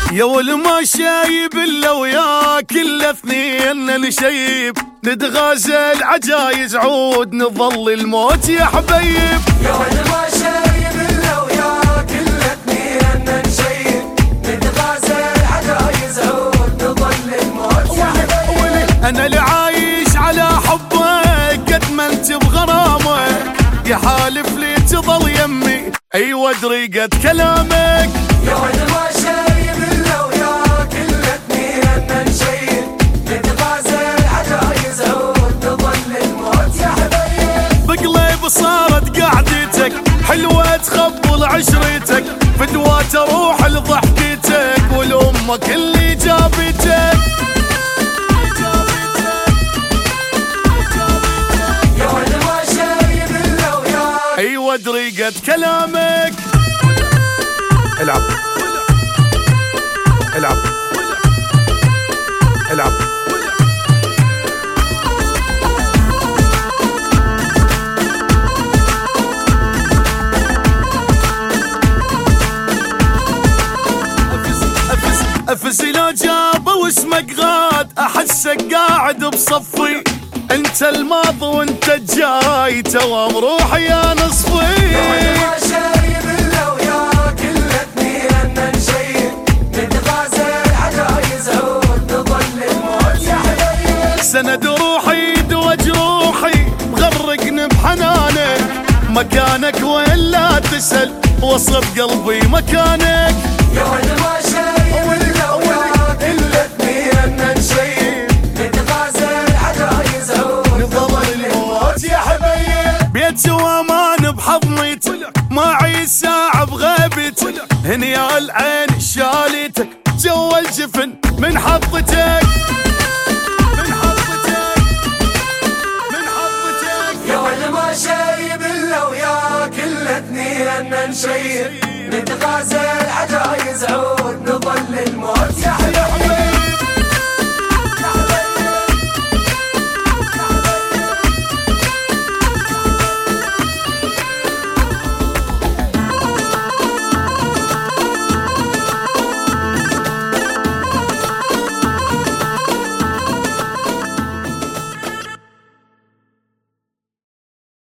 يا والما شايب الا وياك الا اثنين نشيب نتغازل عجايز عود نظل الموت يا حبيب. يا والما شايب الا وياك الا اثنين نشيب نتغازل عجايز عود نظل الموت يا حبيب. انا اللي عايش على حبك قد ما انت بغرامك يا حالف لي تظل يمي ايوه ادري قد كلامك. يا والما شايب الا وياك الا اثنين نشيب نتغازل عجايز عود نظل الموت يا حبيب. بقلب صارت قعدتك حلوة تخبل عشرتك فدوى تروح لضحكتك ولأمك اللي جابتك. يا والما شايب الا وياك ايوه ادري قد كلامك. العب العب العب افز لو جابه واسمك غاد احسك قاعد بصفي انت الماضي وانت الجاي توام روحي يا نصفي. يا والما شايب الا وياك الا اثنين نشيب نتغازل عجايز عود نظل الموت يا حبيب. سند روحي دوا جروحي مغرقني بحنانك مكانك وين لا تسأل وصف قلبي مكانك. يا والما شايب الا وياك الا اثنين نشيب نتغازل عجايز عود نظل الموت يا حبيب. بيت وامان بحضنيتك معي ساعة بغيبتك هنيا العين شاليتك جوا الجفن من حطتك من حطتك من حطتك. يا والما شايب الا وياك الا اثنين نشيب نتغازل عجايز عود